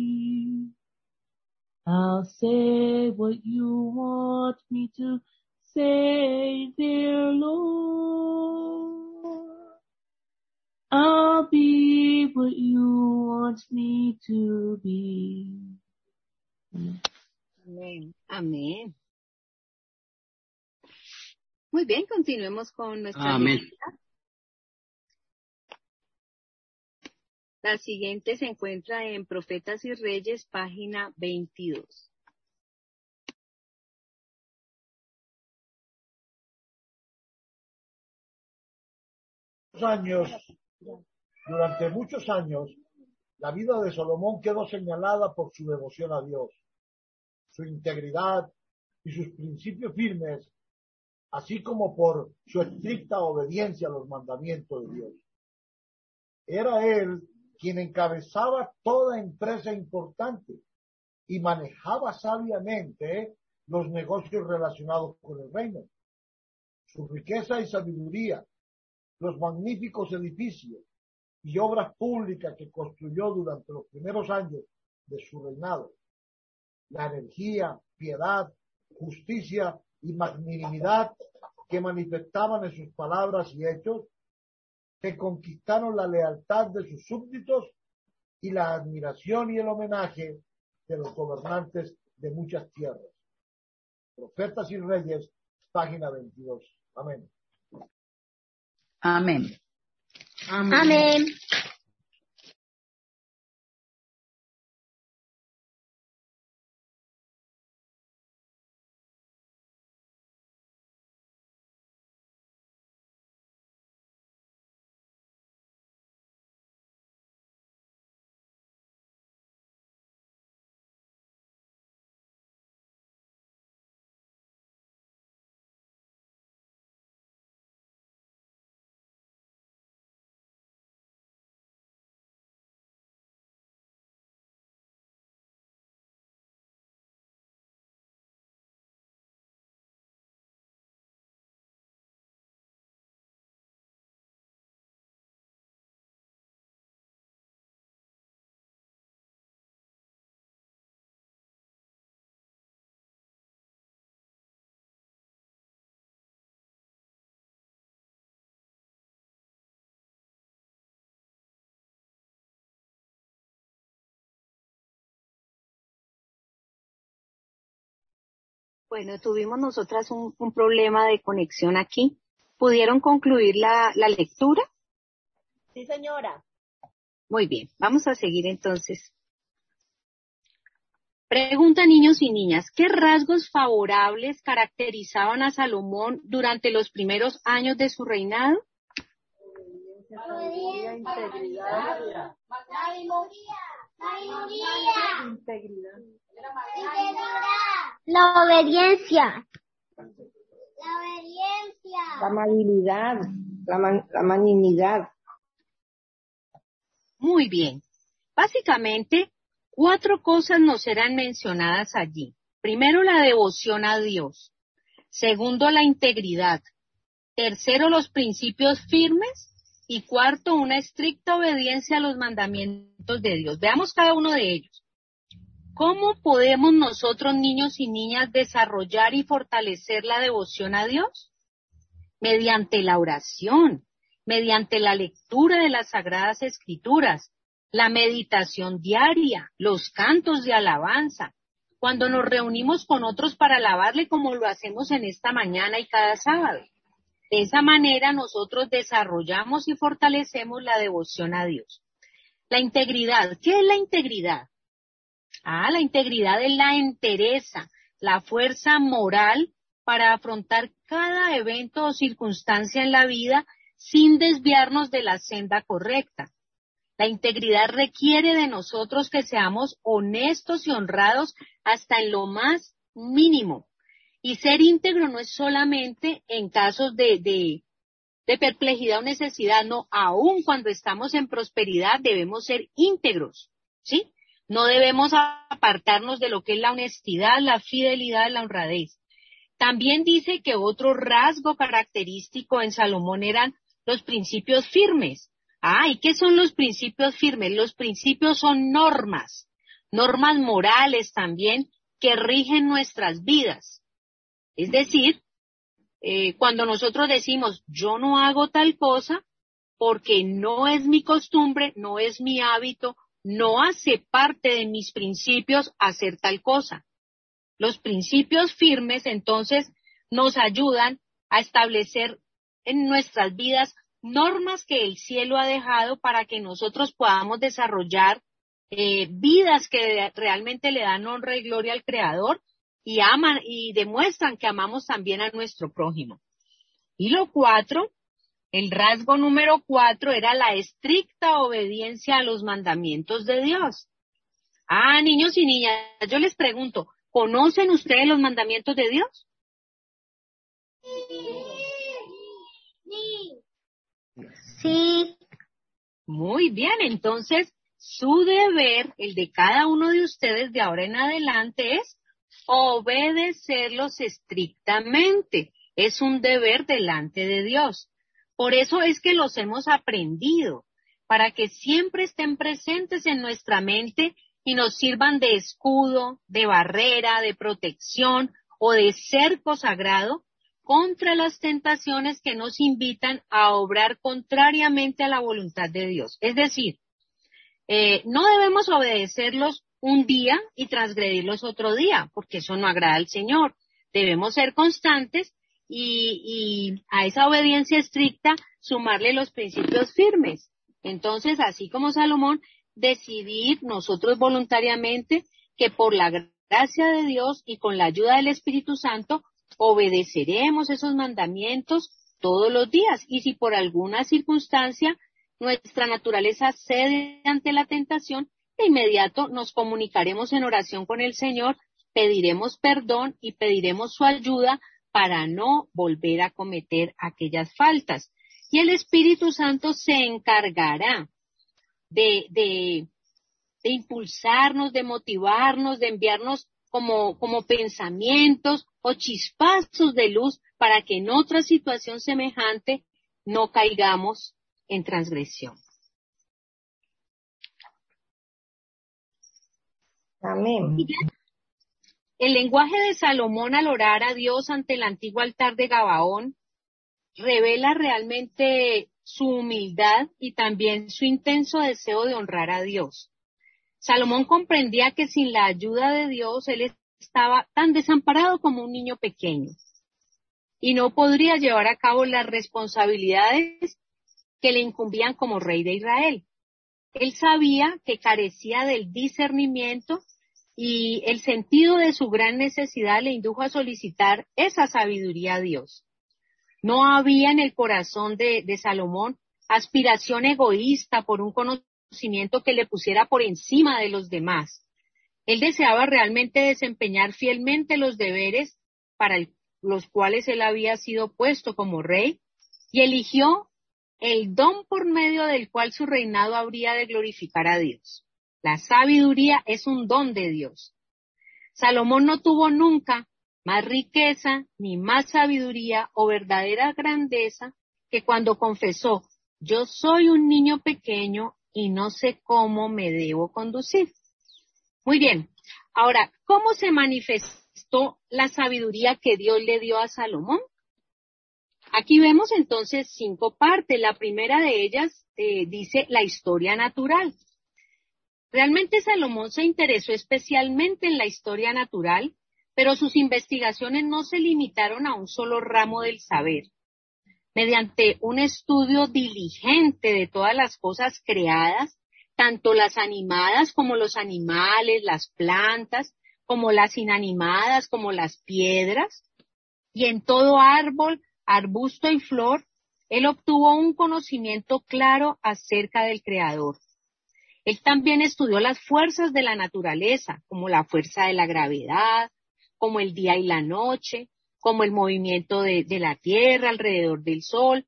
sea. I'll say what you want me to say, dear Lord, I'll be what you want me to be. Amén. Amén. Muy bien, continuemos con nuestra Amén. lectura. La siguiente se encuentra en Profetas y Reyes, página veintidós. años, durante muchos años, la vida de Salomón quedó señalada por su devoción a Dios, su integridad y sus principios firmes, así como por su estricta obediencia a los mandamientos de Dios. Era él quien encabezaba toda empresa importante y manejaba sabiamente los negocios relacionados con el reino. Su riqueza y sabiduría, los magníficos edificios y obras públicas que construyó durante los primeros años de su reinado, la energía, piedad, justicia y magnanimidad que manifestaban en sus palabras y hechos, que conquistaron la lealtad de sus súbditos y la admiración y el homenaje de los gobernantes de muchas tierras. Profetas y Reyes, página veintidós. Amén. Amén. Amén. Amén. Bueno, tuvimos nosotras un, un problema de conexión aquí. ¿Pudieron concluir la, la lectura? Sí, señora. Muy bien, vamos a seguir entonces. Pregunta, niños y niñas, ¿qué rasgos favorables caracterizaban a Salomón durante los primeros años de su reinado? Obediencia, integridad, integridad, la obediencia, la obediencia, la amabilidad, la, man, la magnanimidad. Muy bien. Básicamente, cuatro cosas nos serán mencionadas allí. Primero, la devoción a Dios. Segundo, la integridad. Tercero, los principios firmes. Y cuarto, una estricta obediencia a los mandamientos de Dios. Veamos cada uno de ellos. ¿Cómo podemos nosotros, niños y niñas, desarrollar y fortalecer la devoción a Dios? Mediante la oración, mediante la lectura de las Sagradas Escrituras, la meditación diaria, los cantos de alabanza, cuando nos reunimos con otros para alabarle como lo hacemos en esta mañana y cada sábado. De esa manera nosotros desarrollamos y fortalecemos la devoción a Dios. La integridad. ¿Qué es la integridad? Ah, la integridad es la entereza, la fuerza moral para afrontar cada evento o circunstancia en la vida sin desviarnos de la senda correcta. La integridad requiere de nosotros que seamos honestos y honrados hasta en lo más mínimo. Y ser íntegro no es solamente en casos de, de, de perplejidad o necesidad, no, aun cuando estamos en prosperidad debemos ser íntegros, ¿sí? No debemos apartarnos de lo que es la honestidad, la fidelidad, la honradez. También dice que otro rasgo característico en Salomón eran los principios firmes. Ah, ¿y qué son los principios firmes? Los principios son normas, normas morales también que rigen nuestras vidas. Es decir, eh, cuando nosotros decimos, yo no hago tal cosa porque no es mi costumbre, no es mi hábito, no hace parte de mis principios hacer tal cosa. Los principios firmes, entonces, nos ayudan a establecer en nuestras vidas normas que el cielo ha dejado para que nosotros podamos desarrollar eh, vidas que realmente le dan honra y gloria al Creador y aman y demuestran que amamos también a nuestro prójimo. Y lo cuatro, el rasgo número cuatro era la estricta obediencia a los mandamientos de Dios. Ah, niños y niñas, yo les pregunto, ¿conocen ustedes los mandamientos de Dios? Sí. Muy bien, entonces su deber, el de cada uno de ustedes de ahora en adelante es obedecerlos estrictamente. Es un deber delante de Dios. Por eso es que los hemos aprendido, para que siempre estén presentes en nuestra mente y nos sirvan de escudo, de barrera, de protección o de cerco sagrado contra las tentaciones que nos invitan a obrar contrariamente a la voluntad de Dios. Es decir, eh, no debemos obedecerlos un día y transgredirlos otro día, porque eso no agrada al Señor. Debemos ser constantes y, y a esa obediencia estricta sumarle los principios firmes. Entonces, así como Salomón, decidir nosotros voluntariamente que por la gracia de Dios y con la ayuda del Espíritu Santo obedeceremos esos mandamientos todos los días. Y si por alguna circunstancia nuestra naturaleza cede ante la tentación, de inmediato nos comunicaremos en oración con el Señor, pediremos perdón y pediremos su ayuda para no volver a cometer aquellas faltas. Y el Espíritu Santo se encargará de, de, de impulsarnos, de motivarnos, de enviarnos como, como pensamientos o chispazos de luz para que en otra situación semejante no caigamos en transgresión. Amén. El lenguaje de Salomón al orar a Dios ante el antiguo altar de Gabaón revela realmente su humildad y también su intenso deseo de honrar a Dios. Salomón comprendía que sin la ayuda de Dios él estaba tan desamparado como un niño pequeño y no podría llevar a cabo las responsabilidades que le incumbían como rey de Israel. Él sabía que carecía del discernimiento y el sentido de su gran necesidad le indujo a solicitar esa sabiduría a Dios. No había en el corazón de, de Salomón aspiración egoísta por un conocimiento que le pusiera por encima de los demás. Él deseaba realmente desempeñar fielmente los deberes para el, los cuales él había sido puesto como rey y eligió el don por medio del cual su reinado habría de glorificar a Dios. La sabiduría es un don de Dios. Salomón no tuvo nunca más riqueza, ni más sabiduría o verdadera grandeza que cuando confesó, yo soy un niño pequeño y no sé cómo me debo conducir. Muy bien. Ahora, ¿cómo se manifestó la sabiduría que Dios le dio a Salomón? Aquí vemos entonces cinco partes. La primera de ellas eh, dice la historia natural. Realmente Salomón se interesó especialmente en la historia natural, pero sus investigaciones no se limitaron a un solo ramo del saber. Mediante un estudio diligente de todas las cosas creadas, tanto las animadas como los animales, las plantas, como las inanimadas, como las piedras, y en todo árbol, arbusto y flor, él obtuvo un conocimiento claro acerca del Creador. Él también estudió las fuerzas de la naturaleza, como la fuerza de la gravedad, como el día y la noche, como el movimiento de, de la Tierra alrededor del Sol,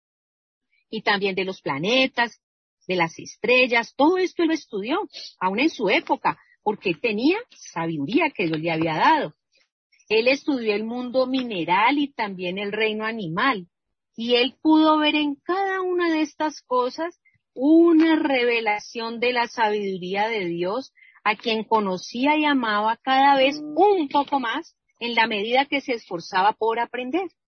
y también de los planetas, de las estrellas. Todo esto él lo estudió, aún en su época, porque tenía sabiduría que Dios le había dado. Él estudió el mundo mineral y también el reino animal, y él pudo ver en cada una de estas cosas una revelación de la sabiduría de Dios, a quien conocía y amaba cada vez un poco más en la medida que se esforzaba por aprender.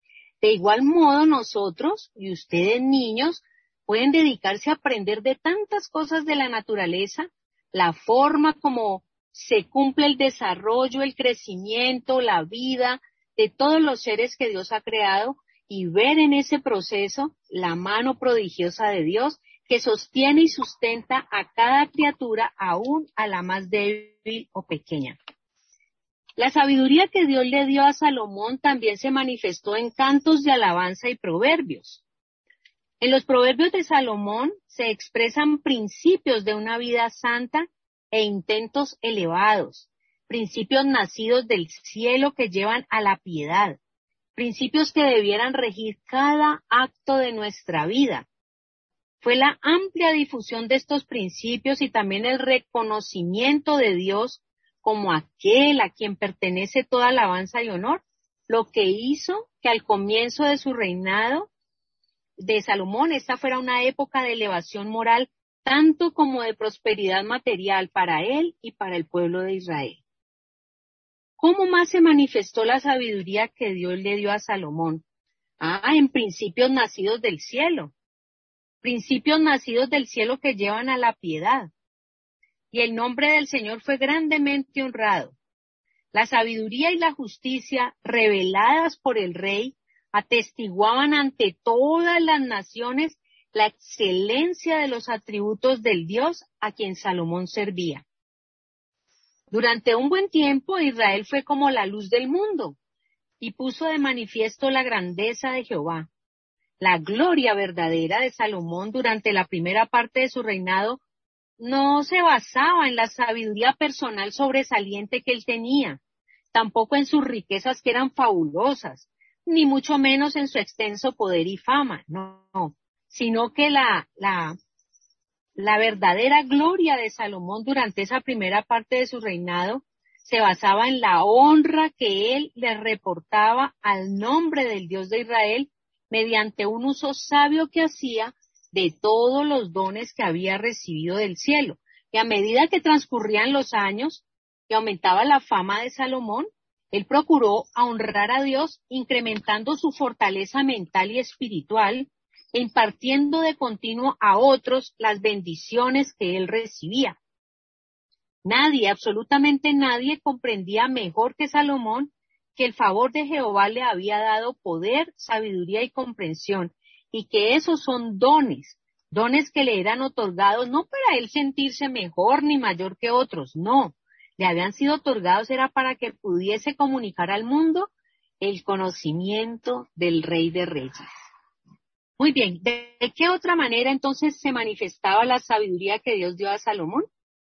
De igual modo, nosotros y ustedes niños pueden dedicarse a aprender de tantas cosas de la naturaleza, la forma como se cumple el desarrollo, el crecimiento, la vida de todos los seres que Dios ha creado y ver en ese proceso la mano prodigiosa de Dios que sostiene y sustenta a cada criatura, aún a la más débil o pequeña. La sabiduría que Dios le dio a Salomón también se manifestó en cantos de alabanza y proverbios. En los proverbios de Salomón se expresan principios de una vida santa e intentos elevados, principios nacidos del cielo que llevan a la piedad, principios que debieran regir cada acto de nuestra vida. Fue la amplia difusión de estos principios y también el reconocimiento de Dios como aquel a quien pertenece toda alabanza y honor, lo que hizo que al comienzo de su reinado de Salomón esta fuera una época de elevación moral, tanto como de prosperidad material para él y para el pueblo de Israel. ¿Cómo más se manifestó la sabiduría que Dios le dio a Salomón? Ah, en principios nacidos del cielo. Principios nacidos del cielo que llevan a la piedad. Y el nombre del Señor fue grandemente honrado. La sabiduría y la justicia reveladas por el rey atestiguaban ante todas las naciones la excelencia de los atributos del Dios a quien Salomón servía. Durante un buen tiempo Israel fue como la luz del mundo y puso de manifiesto la grandeza de Jehová. La gloria verdadera de Salomón durante la primera parte de su reinado no se basaba en la sabiduría personal sobresaliente que él tenía, tampoco en sus riquezas que eran fabulosas, ni mucho menos en su extenso poder y fama, no, no. sino que la, la, la verdadera gloria de Salomón durante esa primera parte de su reinado se basaba en la honra que él le reportaba al nombre del Dios de Israel mediante un uso sabio que hacía de todos los dones que había recibido del cielo. Y a medida que transcurrían los años y aumentaba la fama de Salomón, él procuró honrar a Dios incrementando su fortaleza mental y espiritual e impartiendo de continuo a otros las bendiciones que él recibía. Nadie, absolutamente nadie, comprendía mejor que Salomón que el favor de Jehová le había dado poder, sabiduría y comprensión, y que esos son dones, dones que le eran otorgados no para él sentirse mejor ni mayor que otros, no, le habían sido otorgados era para que pudiese comunicar al mundo el conocimiento del Rey de Reyes. Muy bien, ¿de qué otra manera entonces se manifestaba la sabiduría que Dios dio a Salomón?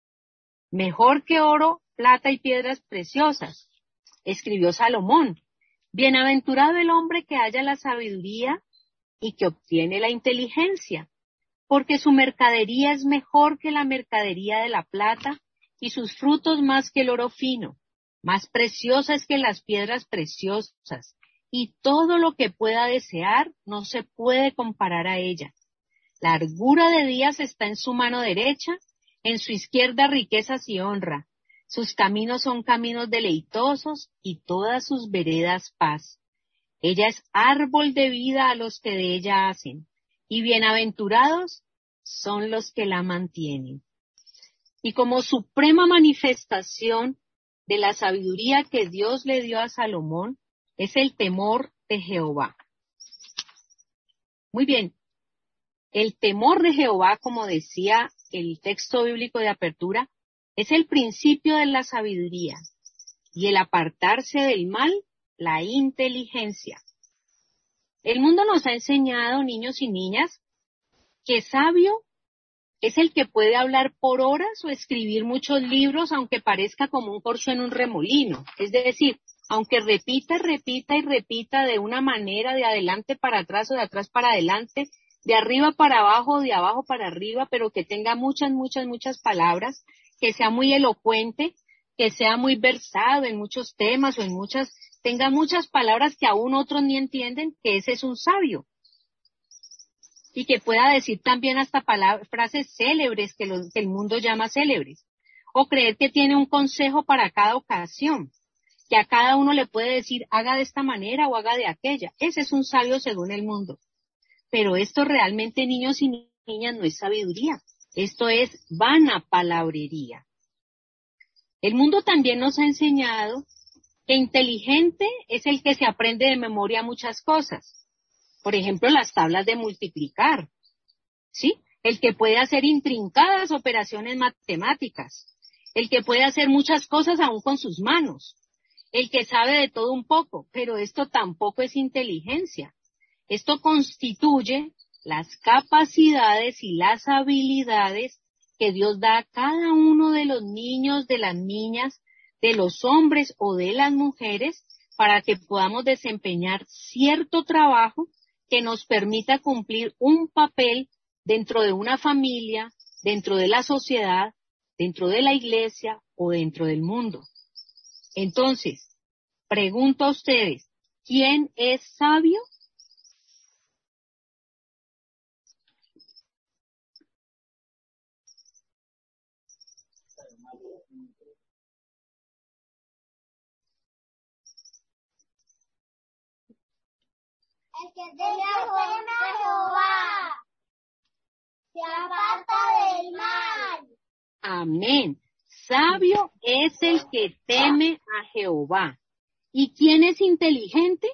Mejor que oro, plata y piedras preciosas, escribió Salomón. Bienaventurado el hombre que halla la sabiduría y que obtiene la inteligencia, porque su mercadería es mejor que la mercadería de la plata y sus frutos más que el oro fino, más preciosas que las piedras preciosas, y todo lo que pueda desear no se puede comparar a ella. Largura de días está en su mano derecha, en su izquierda riquezas y honra. Sus caminos son caminos deleitosos y todas sus veredas paz. Ella es árbol de vida a los que de ella hacen, y bienaventurados son los que la mantienen. Y como suprema manifestación de la sabiduría que Dios le dio a Salomón, es el temor de Jehová. Muy bien, el temor de Jehová, como decía el texto bíblico de apertura, es el principio de la sabiduría, y el apartarse del mal, la inteligencia. El mundo nos ha enseñado, niños y niñas, que sabio es el que puede hablar por horas o escribir muchos libros, aunque parezca como un corzo en un remolino. Es decir, aunque repita, repita y repita de una manera de adelante para atrás o de atrás para adelante, de arriba para abajo, de abajo para arriba, pero que tenga muchas, muchas, muchas palabras, que sea muy elocuente, que sea muy versado en muchos temas o en muchas, tenga muchas palabras que aún otros ni entienden, que ese es un sabio. Y que pueda decir también hasta palabras, frases célebres que, los, que el mundo llama célebres. O creer que tiene un consejo para cada ocasión. que a cada uno le puede decir haga de esta manera o haga de aquella. Ese es un sabio según el mundo. Pero esto realmente, niños y niñas, no es sabiduría. Esto es vana palabrería. El mundo también nos ha enseñado que inteligente es el que se aprende de memoria muchas cosas. Por ejemplo, las tablas de multiplicar, ¿sí? El que puede hacer intrincadas operaciones matemáticas. El que puede hacer muchas cosas aún con sus manos. El que sabe de todo un poco, pero esto tampoco es inteligencia. Esto constituye las capacidades y las habilidades que Dios da a cada uno de los niños, de las niñas, de los hombres o de las mujeres, para que podamos desempeñar cierto trabajo que nos permita cumplir un papel dentro de una familia, dentro de la sociedad, dentro de la iglesia o dentro del mundo. Entonces, pregunto a ustedes, ¿quién es sabio? El que teme a Jehová, se aparta del mal. Amén. Sabio es el que teme a Jehová. ¿Y quién es inteligente?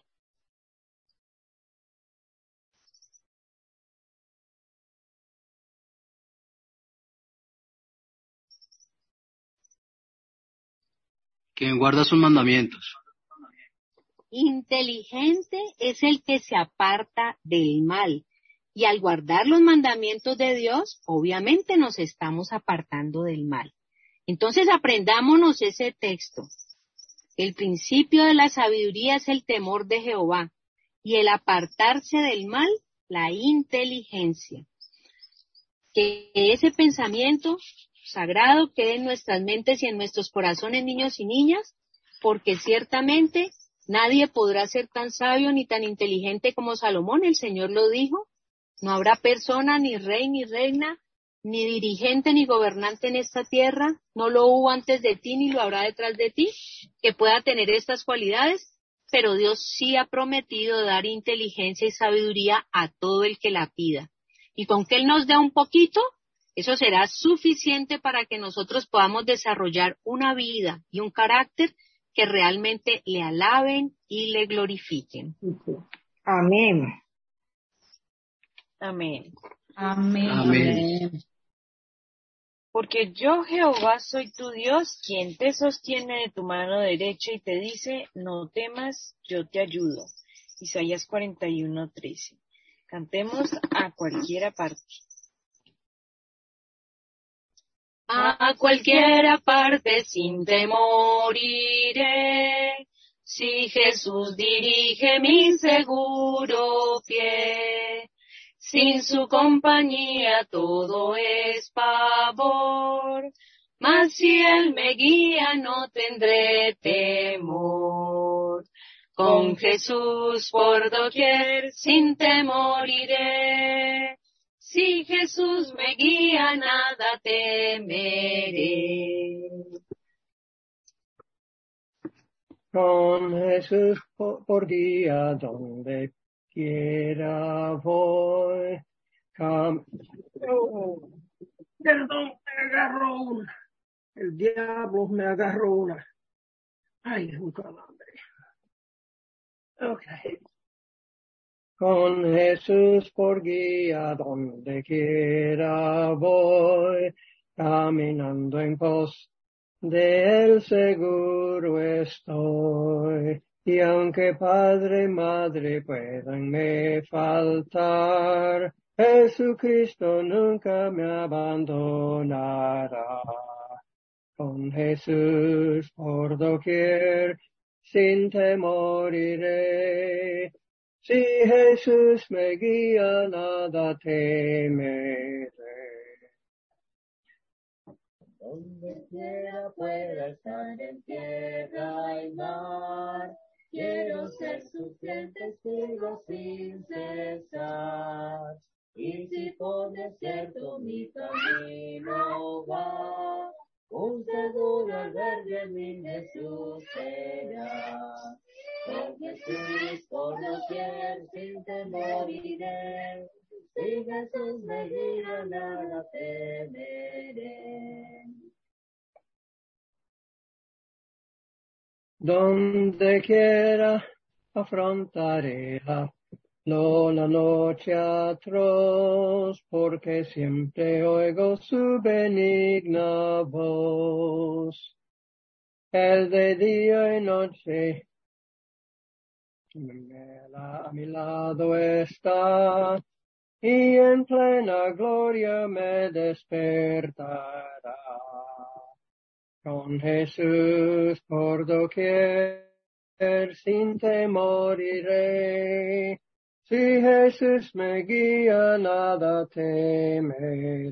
Quien guarda sus mandamientos. Inteligente es el que se aparta del mal. Y al guardar los mandamientos de Dios, obviamente nos estamos apartando del mal. Entonces aprendámonos ese texto. El principio de la sabiduría es el temor de Jehová, y el apartarse del mal, la inteligencia. Que ese pensamiento sagrado quede en nuestras mentes y en nuestros corazones, niños y niñas, porque ciertamente nadie podrá ser tan sabio ni tan inteligente como Salomón, el Señor lo dijo. No habrá persona, ni rey, ni reina, ni dirigente, ni gobernante en esta tierra, no lo hubo antes de ti, ni lo habrá detrás de ti, que pueda tener estas cualidades, pero Dios sí ha prometido dar inteligencia y sabiduría a todo el que la pida. Y con que Él nos dé un poquito, eso será suficiente para que nosotros podamos desarrollar una vida y un carácter que realmente le alaben y le glorifiquen. Amén. Amén. Amén. Amén. Porque yo, Jehová, soy tu Dios, quien te sostiene de tu mano derecha y te dice, no temas, yo te ayudo. Isaías cuarenta y uno, trece. Cantemos a cualquiera parte. A cualquiera parte sin temor iré, si Jesús dirige mi seguro pie. Sin su compañía todo es pavor, mas si Él me guía no tendré temor. Con Jesús por doquier sin temor iré, si Jesús me guía nada temeré. Con Jesús por, por guía donde quiera voy. Cam- oh, perdón, me agarró una. El diablo me agarró una. Ay, es un calambre. Okay. Con Jesús por guía donde quiera voy, caminando en pos de Él seguro estoy. Y aunque padre y madre puedan me faltar, Jesucristo nunca me abandonará. Con Jesús por doquier, sin temor iré. Si Jesús me guía, nada temeré. Donde quiera pueda estar en tierra y mar, quiero ser su fiel testigo sin cesar. Y si por desierto mi camino va, un seguro albergue mi Jesús será. Con Jesús por doquier sin temor iré, si Jesús me guía nada temeré. Donde quiera afrontaré la, lo, la noche atroz, porque siempre oigo su benigna voz. El de día y noche a mi lado está, y en plena gloria me despertará. Con Jesús por doquier sin temor iré, si Jesús me guía nada temeré.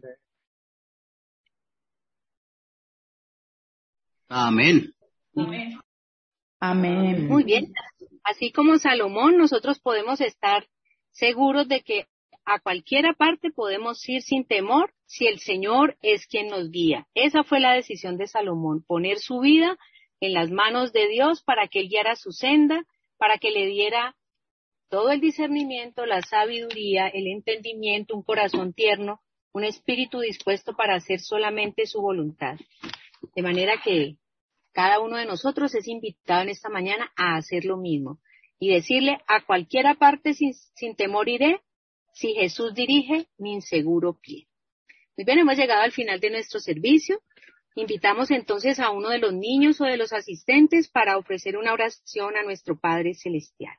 Amén. Amén. Amén. Muy bien. Así como Salomón, nosotros podemos estar seguros de que a cualquiera parte podemos ir sin temor si el Señor es quien nos guía. Esa fue la decisión de Salomón, poner su vida en las manos de Dios para que Él guiara su senda, para que le diera todo el discernimiento, la sabiduría, el entendimiento, un corazón tierno, un espíritu dispuesto para hacer solamente su voluntad. De manera que cada uno de nosotros es invitado en esta mañana a hacer lo mismo y decirle a cualquiera parte sin, sin temor iré, si Jesús dirige mi inseguro pie. Muy bien, hemos llegado al final de nuestro servicio. Invitamos entonces a uno de los niños o de los asistentes para ofrecer una oración a nuestro Padre Celestial.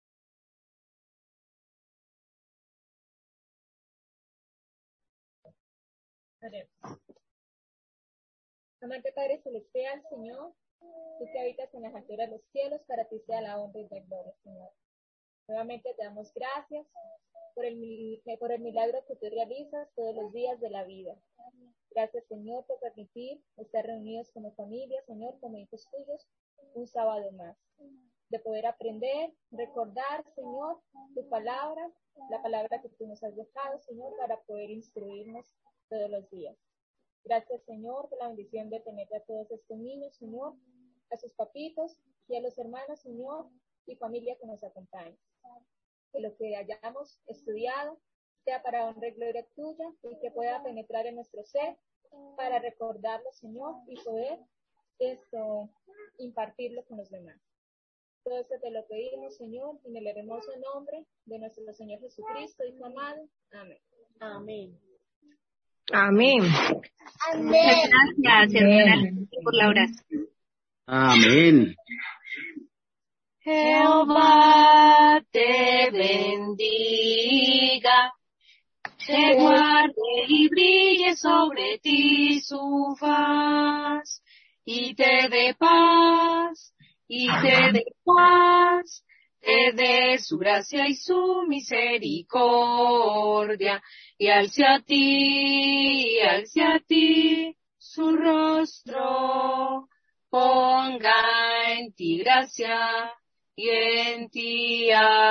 Amante Padre Celestial, Señor, tú que habitas en las alturas de los cielos, para ti sea la honra y la gloria, Señor. Nuevamente te damos gracias por el, por el milagro que tú realizas todos los días de la vida. Gracias, Señor, por permitir estar reunidos como familia, Señor, como hijos tuyos, un sábado más. De poder aprender, recordar, Señor, tu palabra, la palabra que tú nos has dejado, Señor, para poder instruirnos todos los días. Gracias, Señor, por la bendición de tener a todos estos niños, Señor, a sus papitos y a los hermanos, Señor, y familia que nos acompaña. Que lo que hayamos estudiado sea para honra y gloria tuya y que pueda penetrar en nuestro ser para recordarlo, Señor, y poder esto impartirlo con los demás. Todo esto te lo pedimos, Señor, en el hermoso nombre de nuestro Señor Jesucristo, Hijo amado. Amén. Amén. Amén. Muchas gracias, hermana, por la oración. Amén. Jehová te bendiga, te guarde y brille sobre ti su faz, y te dé paz, y te dé paz, te dé su gracia y su misericordia, y alce a ti, alce a ti su rostro, ponga en ti gracia, y en ti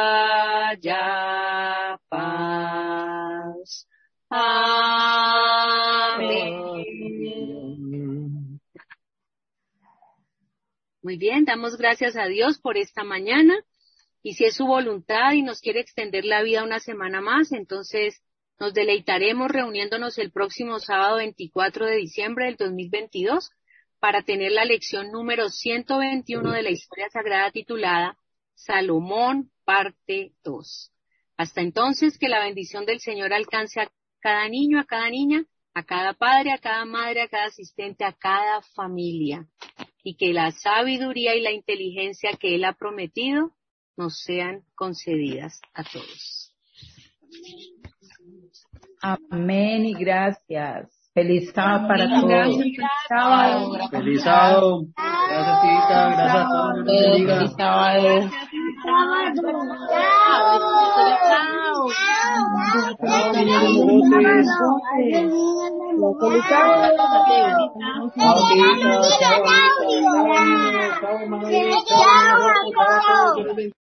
haya paz. Amén. Muy bien, damos gracias a Dios por esta mañana. Y si es su voluntad y nos quiere extender la vida una semana más, entonces nos deleitaremos reuniéndonos el próximo sábado veinticuatro de diciembre del dos mil veintidós para tener la lección número ciento veintiuno de la historia sagrada titulada Salomón, parte dos. Hasta entonces, que la bendición del Señor alcance a cada niño, a cada niña, a cada padre, a cada madre, a cada asistente, a cada familia. Y que la sabiduría y la inteligencia que Él ha prometido nos sean concedidas a todos. Amén y gracias. Feliz sábado para todos. Feliz sábado. Feliz sábado. Gracias, tita. Gracias a todos. Feliz sábado. Chao,